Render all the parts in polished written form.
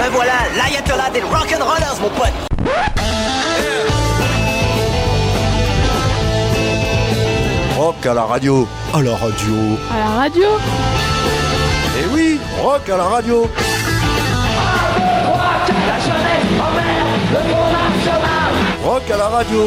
Me voilà, l'ayatollah des rock'n'rollers, mon pote. Rock à la radio. À la radio. À la radio. Eh oui, rock à la radio. Rock, la jeunesse emmerde le Front National. Rock à la radio.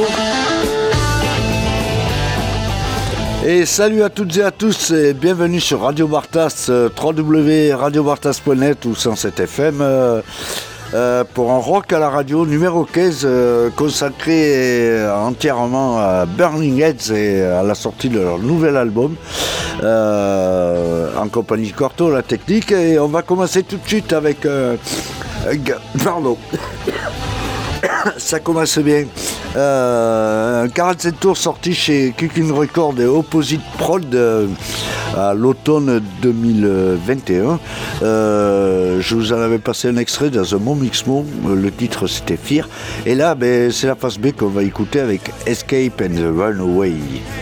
Et salut à toutes et à tous et bienvenue sur Radio Bartas, www.radiobartas.net ou 107 FM pour un rock à la radio numéro 15 consacré entièrement à Burning Heads et à la sortie de leur nouvel album en compagnie de Corto, la technique, et on va commencer tout de suite avec pardon. Ça commence bien. Un 47 tours sorti chez Kukin Records et Opposite Prod à l'automne 2021. Je vous en avais passé un extrait dans un Mon Mixmo. Le titre c'était Fear. Et là, c'est la phase B qu'on va écouter avec Escape and the Runaway.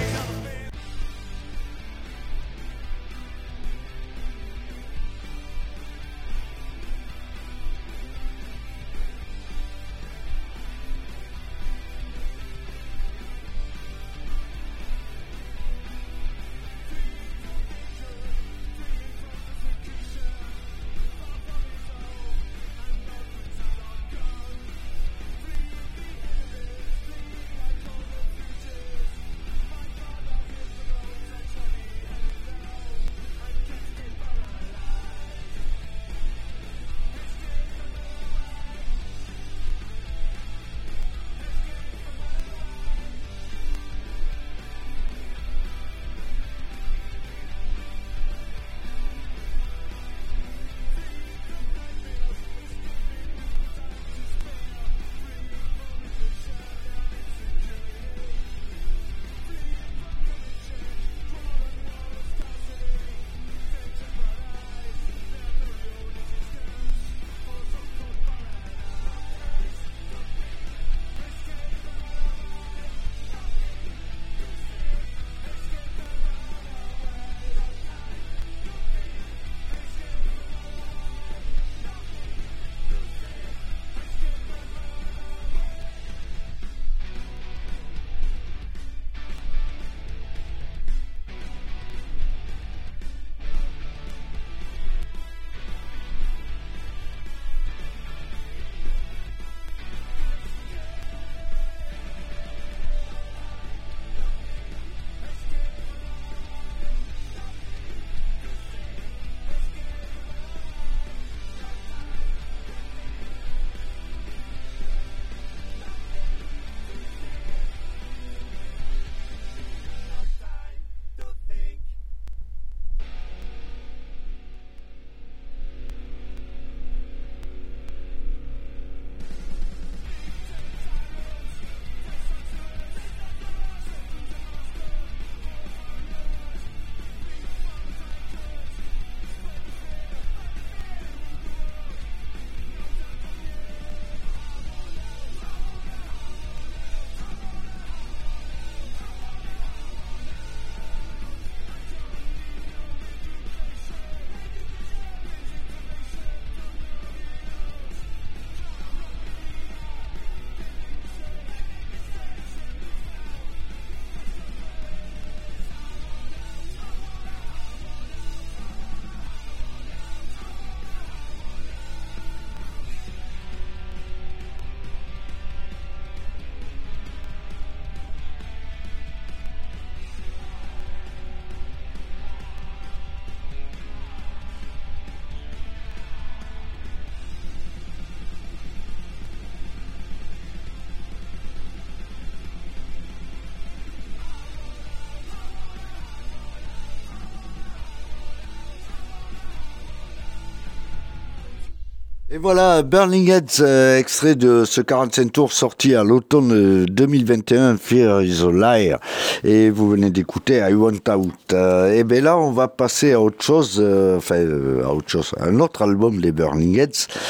Et voilà, Burning Heads, extrait de ce 45 tours sorti à l'automne 2021, Fear is a Liar. Et vous venez d'écouter I Want Out. Et bien là, on va passer à autre chose, à un autre album des Burning Heads,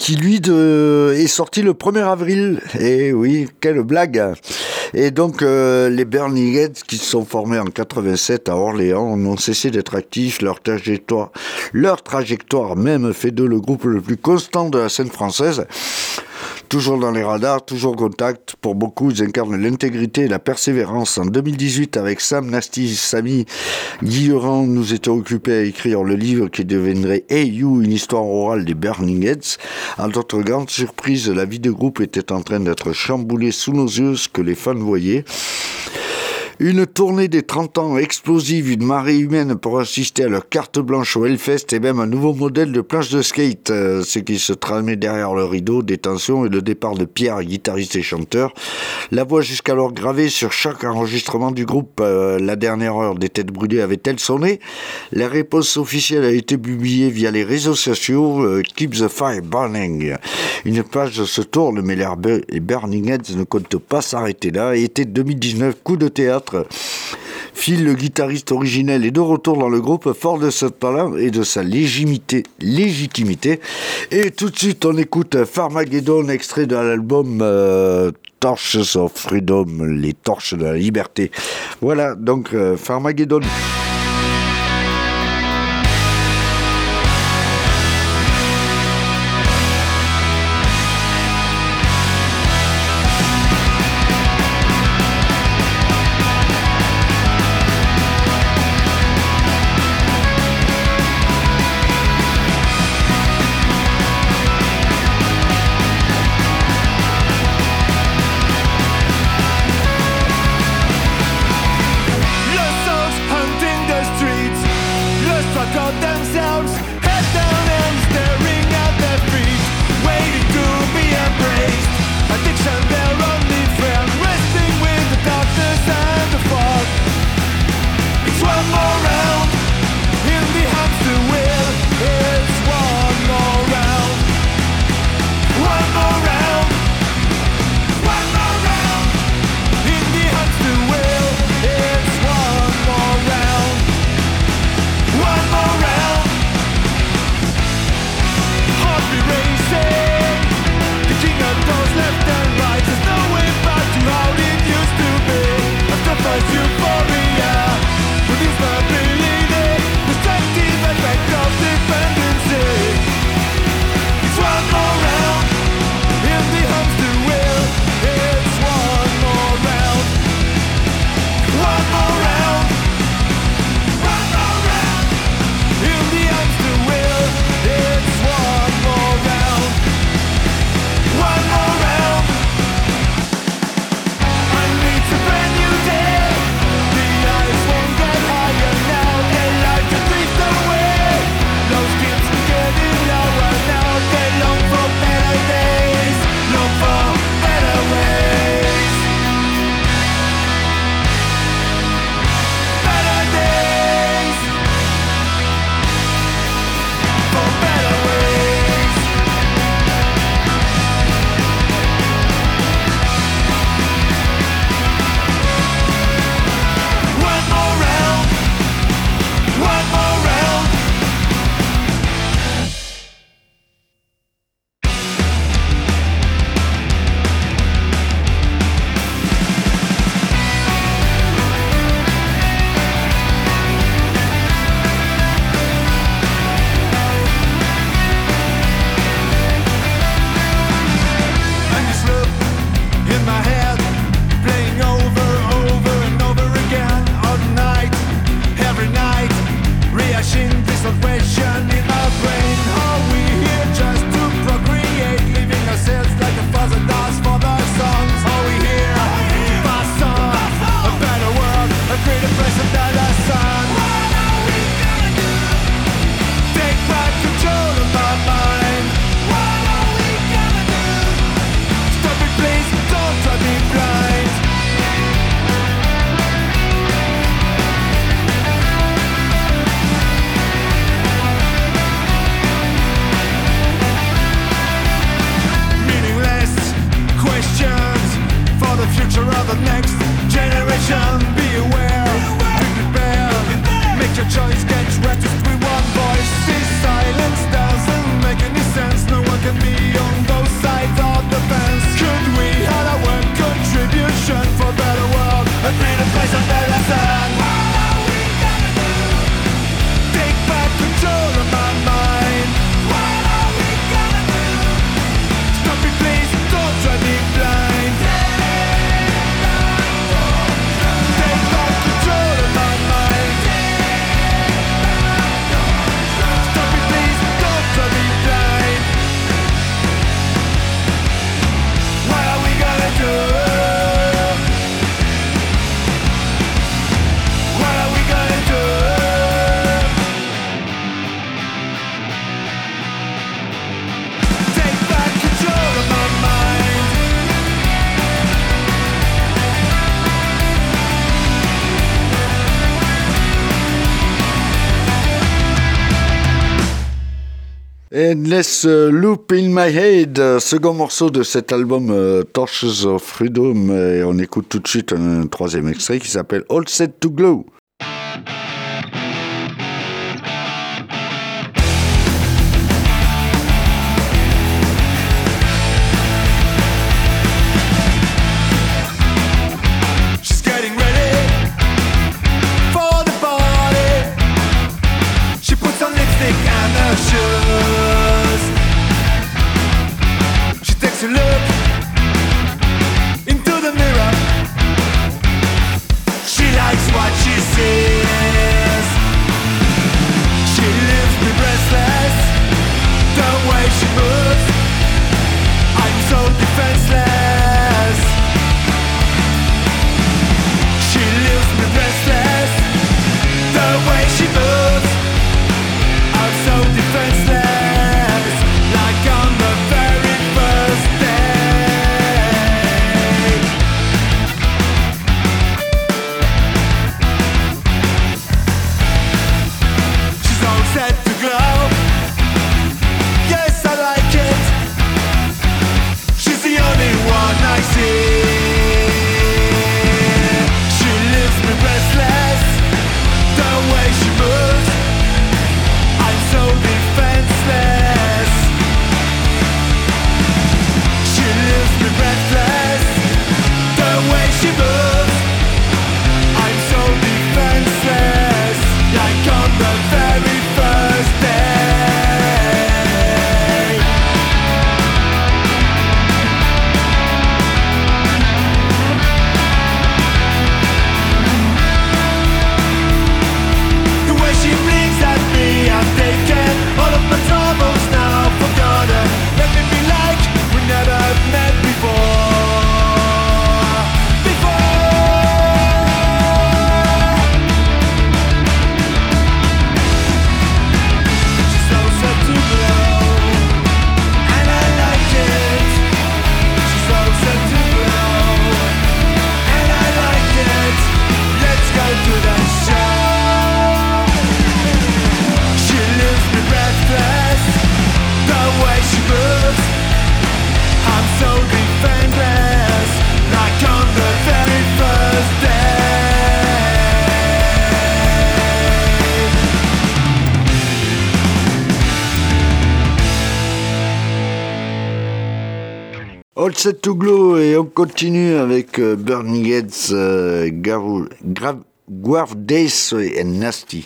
qui lui est sorti le 1er avril. Et oui, quelle blague! Et donc les Burning Heads, qui se sont formés en 87 à Orléans, n'ont cessé d'être actifs. Leur trajectoire même fait d'eux le groupe le plus constant de la scène française. Toujours dans les radars, toujours contact. Pour beaucoup, ils incarnent l'intégrité et la persévérance. En 2018, avec Sam Nasty, Samy Guilleran, nous étions occupés à écrire le livre qui deviendrait Hey You, une histoire orale des Burning Heads. À notre grande surprise, la vie de groupe était en train d'être chamboulée sous nos yeux, ce que les fans voyaient. Une tournée des 30 ans explosive, une marée humaine pour assister à leur carte blanche au Hellfest et même un nouveau modèle de planche de skate. Ce qui se tramait derrière le rideau, des tensions et le départ de Pierre, guitariste et chanteur. La voix jusqu'alors gravée sur chaque enregistrement du groupe, la dernière heure des têtes brûlées avait-elle sonné? La réponse officielle a été publiée via les réseaux sociaux, Keep the Fire Burning. Une page se tourne, mais les Burning Heads ne comptent pas s'arrêter là. Été 2019, coup de théâtre. Phil, le guitariste originel, est de retour dans le groupe, fort de ce talent et de sa légitimité. Et tout de suite, on écoute Farmageddon, extrait de l'album Torches of Freedom, les torches de la liberté. Voilà, donc Farmageddon. One more round. Endless Loop in My Head, second morceau de cet album Torches of Freedom, et on écoute tout de suite un troisième extrait qui s'appelle All Set to Glow. All Set to Glow, et on continue avec Burning Heads, Guard Days et Nasty.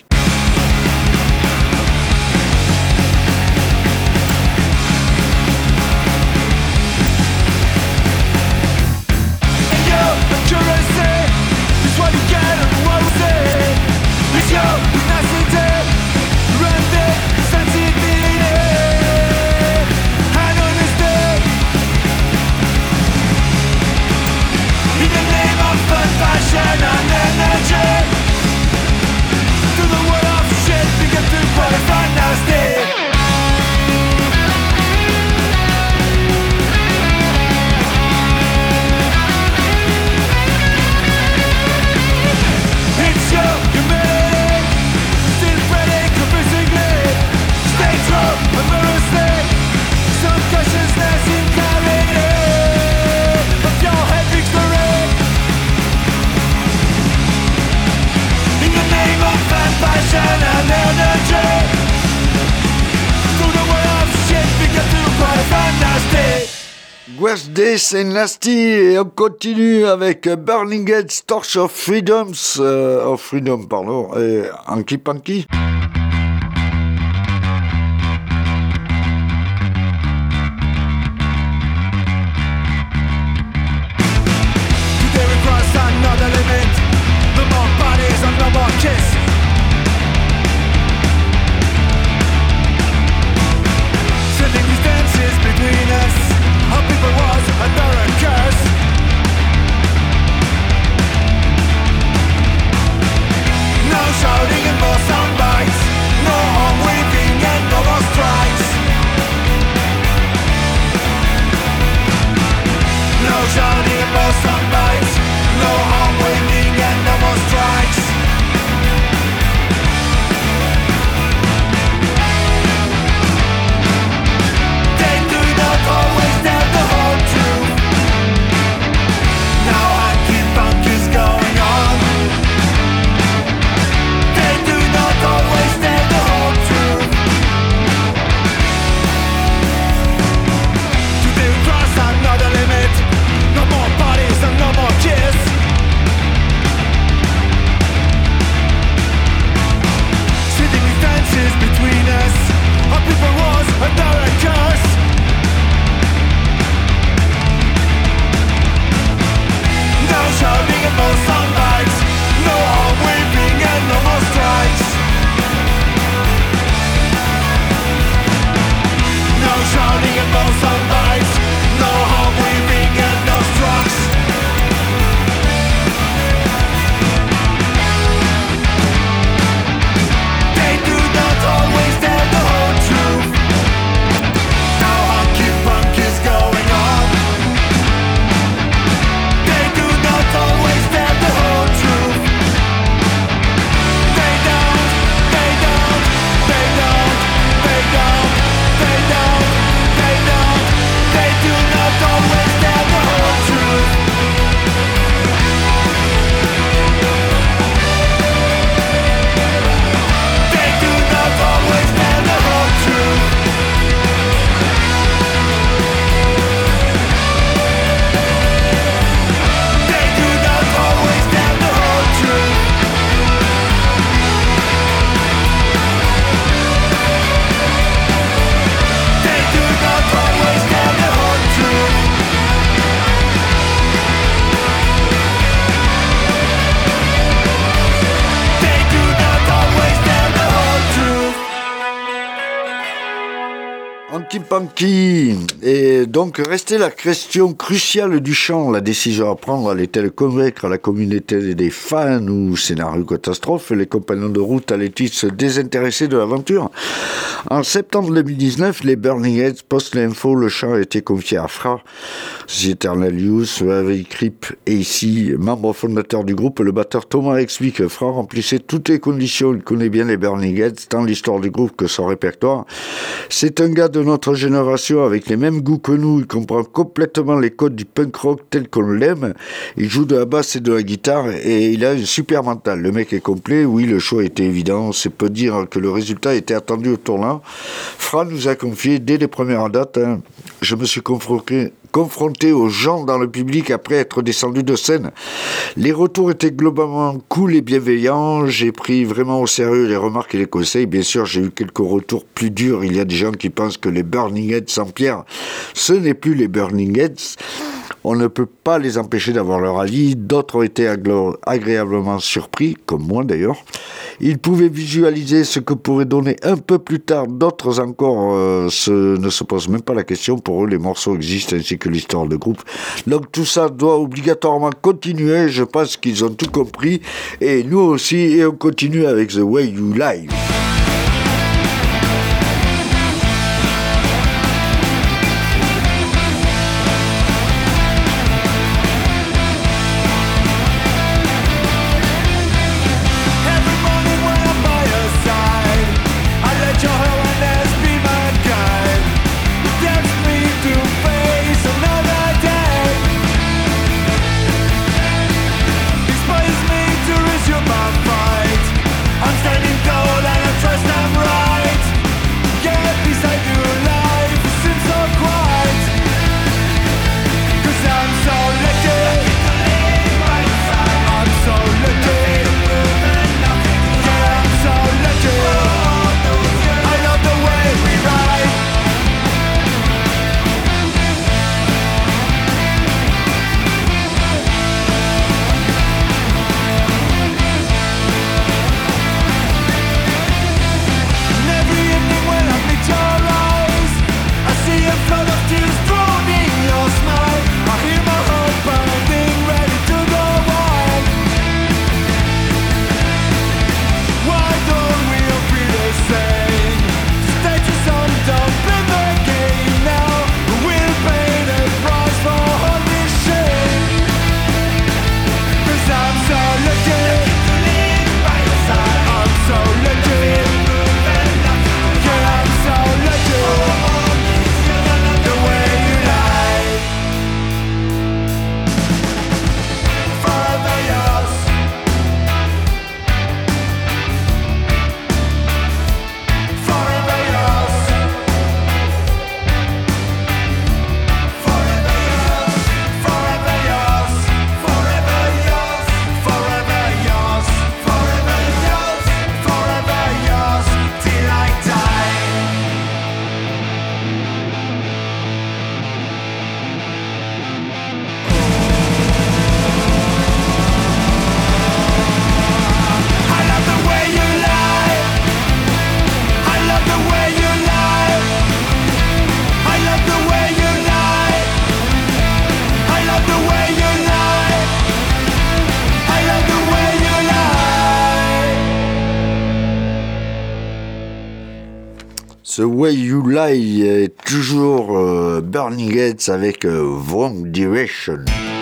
Days and Nasty, et on continue avec Burning Heads, Torch of Freedom, et Hanky Panky. Today we cross another limit. No more bodies and no more kiss. Sending these dances between us. Our people was under a curse. No shouting and more sound bites. Hanky Panky. Et donc, restait la question cruciale du chant. La décision à prendre allait-elle convaincre la communauté des fans ou scénario catastrophe? Les compagnons de route allaient-ils se désintéresser de l'aventure? En septembre 2019, les Burning Heads postent l'info. Le chant a été confié à Fra, Eternal Youth, avec Crip et ici, membre fondateur du groupe, le batteur Thomas explique que Fra remplissait toutes les conditions. Il connaît bien les Burning Heads, tant l'histoire du groupe que son répertoire. C'est un gars de notre génération avec les mêmes goûts que nous. Il comprend complètement les codes du punk rock tel qu'on l'aime. Il joue de la basse et de la guitare et il a un super mental. Le mec est complet. Oui, le choix était évident. C'est peu dire que le résultat était attendu au tournant. Fran nous a confié dès les premières dates. Je me suis confronté aux gens dans le public après être descendu de scène. Les retours étaient globalement cool et bienveillants. J'ai pris vraiment au sérieux les remarques et les conseils. Bien sûr, j'ai eu quelques retours plus durs. Il y a des gens qui pensent que les Burning Heads sans Pierre, ce n'est plus les Burning Heads. On ne peut pas les empêcher d'avoir leur avis. D'autres ont été agréablement surpris, comme moi d'ailleurs. Ils pouvaient visualiser ce que pourrait donner un peu plus tard. D'autres encore ne se posent même pas la question. Pour eux, les morceaux existent ainsi que l'histoire de groupe. Donc tout ça doit obligatoirement continuer. Je pense qu'ils ont tout compris. Et nous aussi. Et on continue avec The Way You Lie. The Way You Lie est toujours Burning Heads avec Wrong Direction.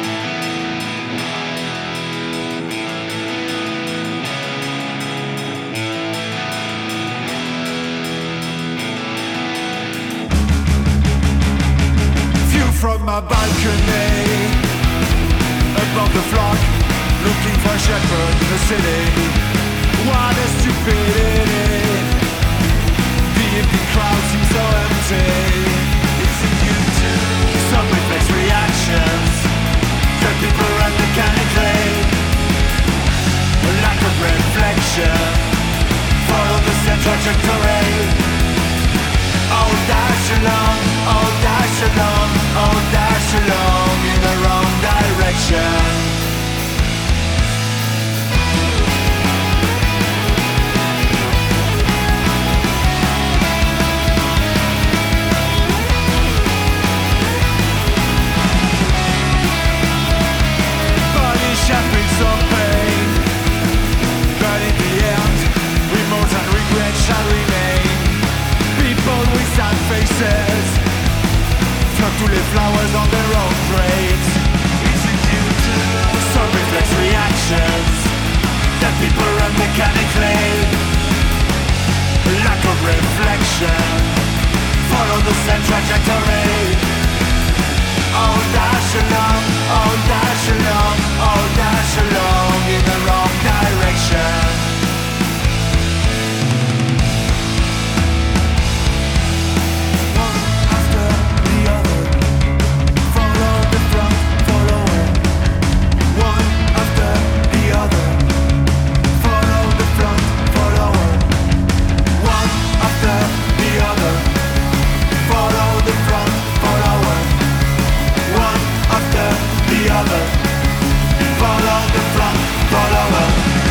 View from my balcony above the flock, looking for a shepherd in the city. What a stupidity! The crowd seems so empty. Is it you too? Some reflex reactions, the people run mechanically. A lack of reflection, follow the same trajectory. Oh dash along, oh dash along, oh dash along in the wrong direction. faces, throw tous les flowers on their own graves. Some reflex reactions that people run mechanically. Lack of reflection, follow the same trajectory. Oh dash along, oh dash along, oh dash along in the wrong direction. One after the other, follow the front, follow it. One after the other, follow the front, follow it. One after the other, follow the front, follow it. One after the other, follow the front, follow her.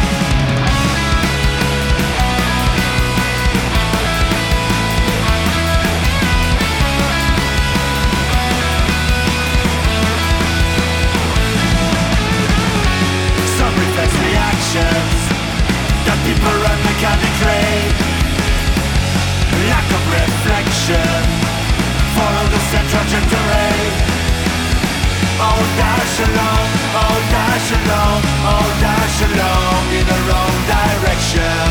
Some reflex reactions that people run mechanically. Lack of reflection, follow the same trajectory. Oh dash along, oh dash along, oh dash along in the wrong direction.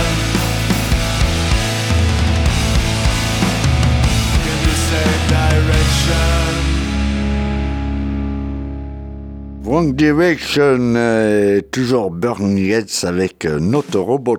In the same direction. Wrong Direction, toujours Burning Heads avec Not a Robot.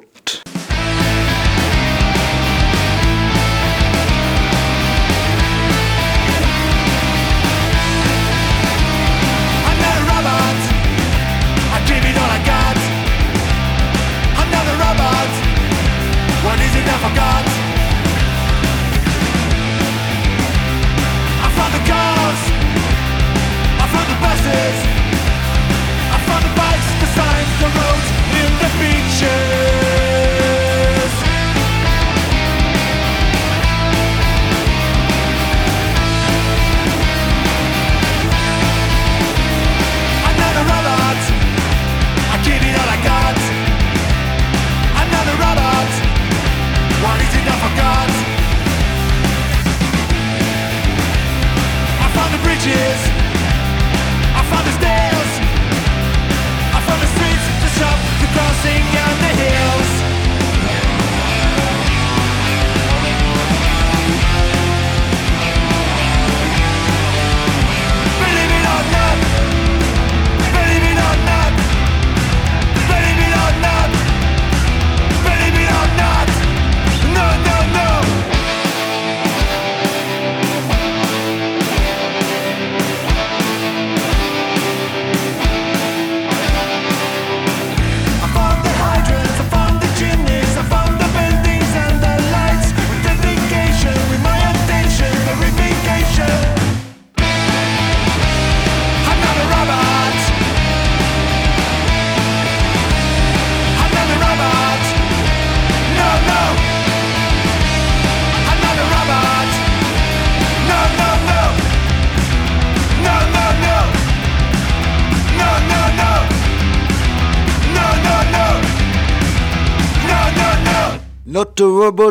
Not a Robot,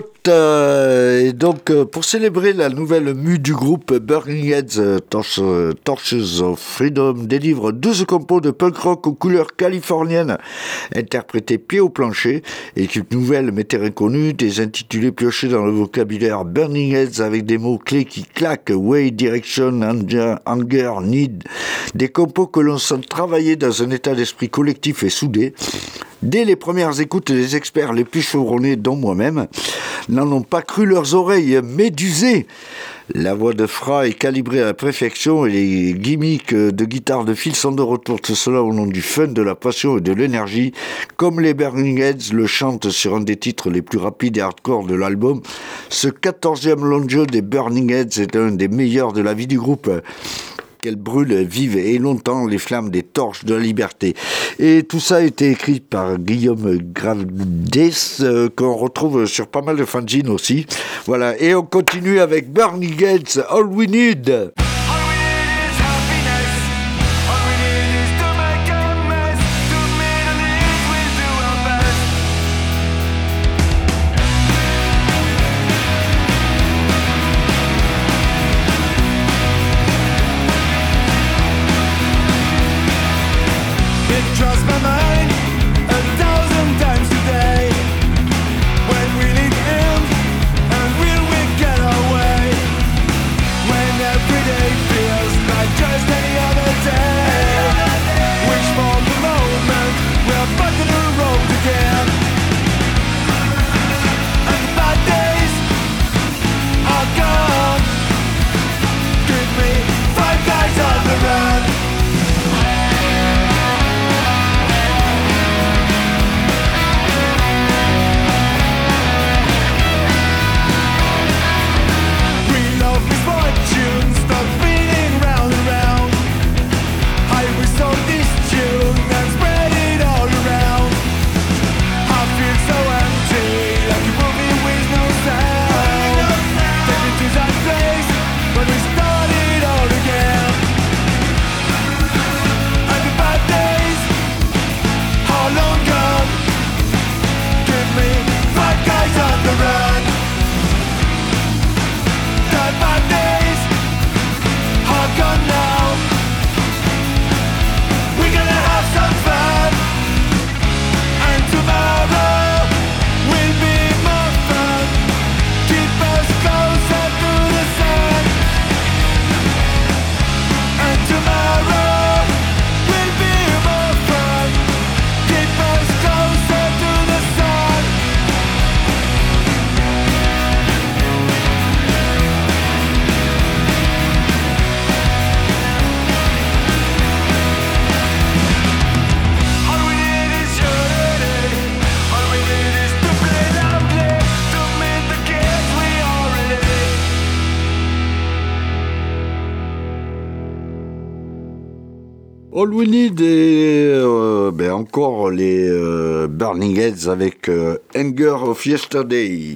et donc pour célébrer la nouvelle mue du groupe, Burning Heads Torches of Freedom délivre 12 compos de punk rock aux couleurs californiennes, interprétés pied au plancher. Équipe nouvelle mais terrain connu, des intitulés piochés dans le vocabulaire Burning Heads avec des mots-clés qui claquent: way, direction, anger, need. Des compos que l'on sent travailler dans un état d'esprit collectif et soudé. Dès les premières écoutes, les experts les plus chevronnés, dont moi-même, n'en ont pas cru leurs oreilles médusées. La voix de Fra est calibrée à la perfection et les gimmicks de guitare de fil sont de retour. Tout cela au nom du fun, de la passion et de l'énergie, comme les Burning Heads le chantent sur un des titres les plus rapides et hardcore de l'album. Ce 14e long jeu des Burning Heads est un des meilleurs de la vie du groupe. Qu'elle brûle vive et longtemps les flammes des torches de la liberté. Et tout ça a été écrit par Guillaume Gravdes, qu'on retrouve sur pas mal de fanzines aussi. Voilà, et on continue avec Burning Heads, All We Need. All All We Need et encore les Burning Heads avec Anger of Yesterday.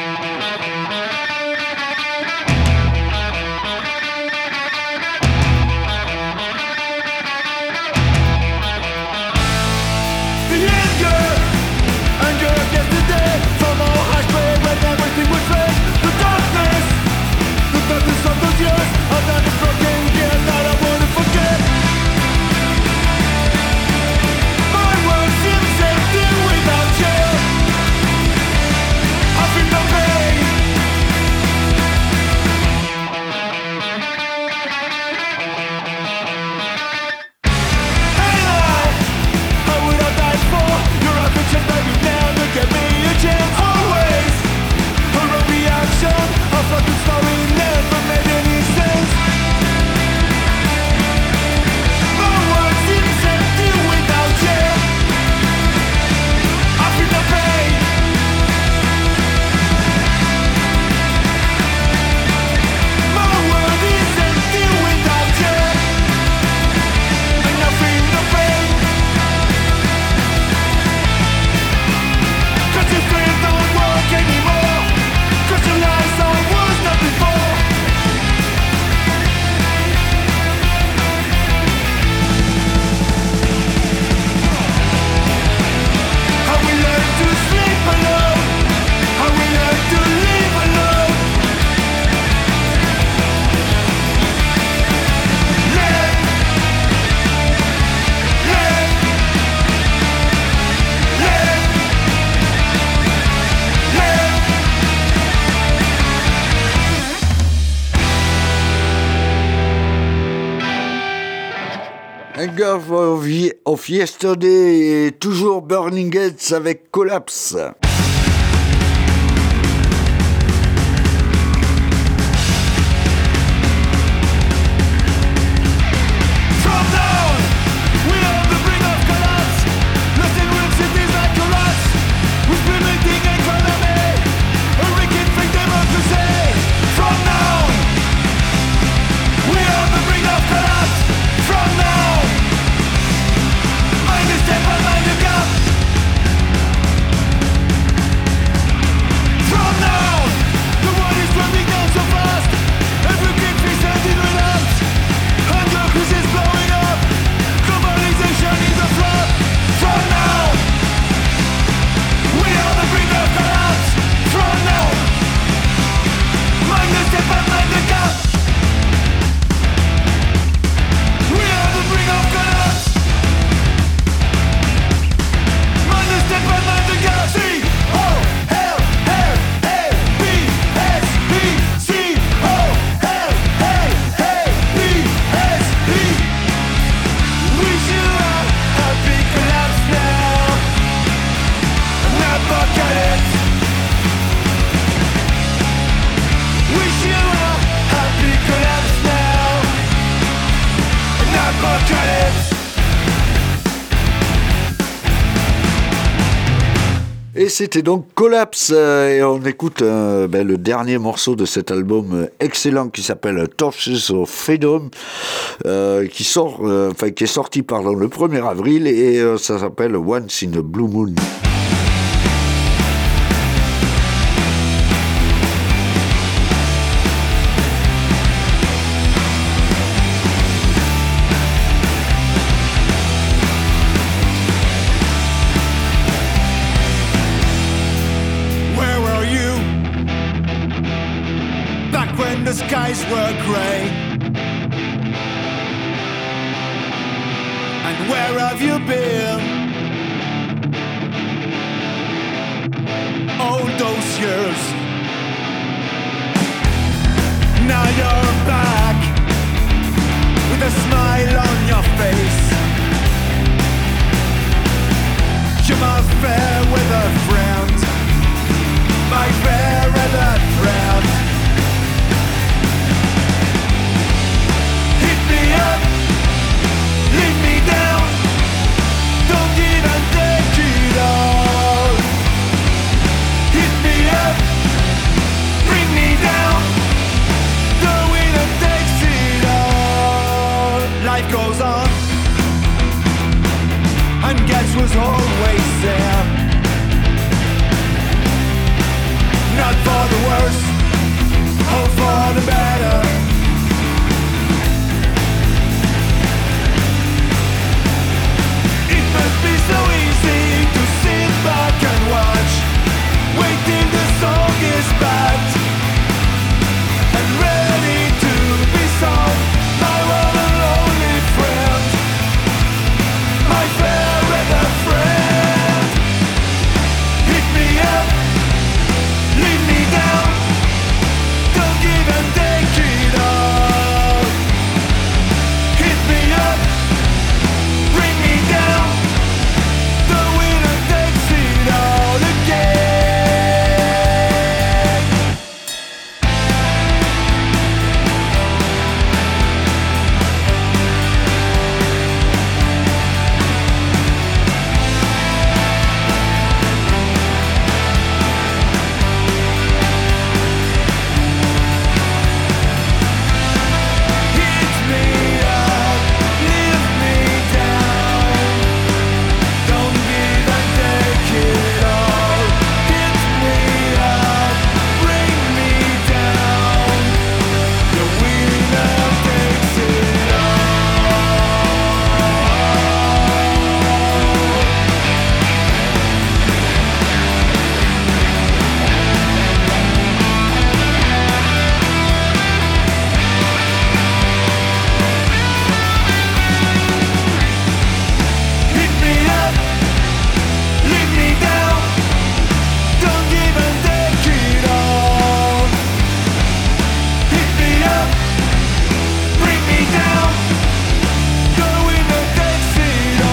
Anger of Yesterday et toujours Burning Heads avec Collapse. Et c'était donc Collapse, et on écoute le dernier morceau de cet album excellent qui s'appelle Torches of Freedom, qui est sorti le 1er avril, et ça s'appelle Once in a Blue Moon. The skies were grey. And where have you been? All those years. Now you're back with a smile on your face. You're my fair weather friend, my fair weather friend. Up, leave me down, don't give and take it all. Hit me up, bring me down, the winner takes it all. Life goes on, place was always there. Not for the worse, or for the better. It must be so easy to sit back and watch, wait till the song is back and ready to be sung. My one and only friend, my favorite friend. Hit me up, lead me down, don't give and take it all. Hit me up, bring me down, the winner takes it all again. Hit me up, lift me down, don't give and take it all. Hit me up, bring me down, the winner takes it all. Hit me up, lead me down, don't give and take it all. Hit me up, bring me down, the winner takes it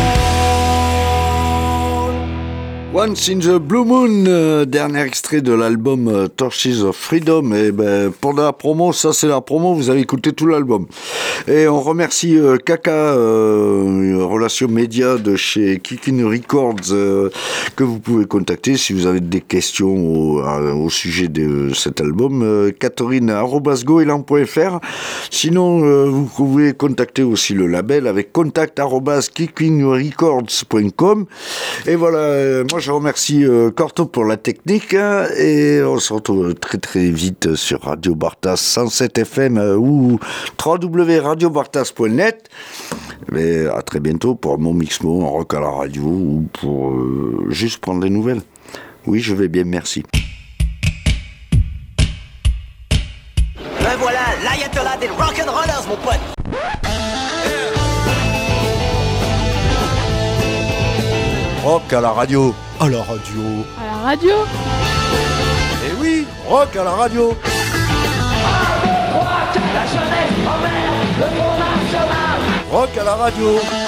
all. Once in the Blue Moon, dernier extrait de l'album Torches of Freedom. Et ben, pour la promo, ça c'est la promo, vous avez écouté tout l'album. Et on remercie Kaka, relations médias de chez Kickin' Records, que vous pouvez contacter si vous avez des questions au sujet de cet album. Catherine@goéland.fr. Sinon, vous pouvez contacter aussi le label avec contact@kickinrecords.com. Et voilà, moi je remercie Corto pour la technique, et on se retrouve très très vite sur Radio Bartas 107 FM ou www.radiobartas.net. Mais à très bientôt pour mon Mixmo en rock à la radio ou pour juste prendre des nouvelles. Oui, je vais bien, merci. Ben voilà, l'ayatollah des rock'n'rollers, mon pote. Rock à la radio. À la radio. À la radio. Eh oui, rock à la radio. La jeunesse emmène le Front National. Rock à la radio.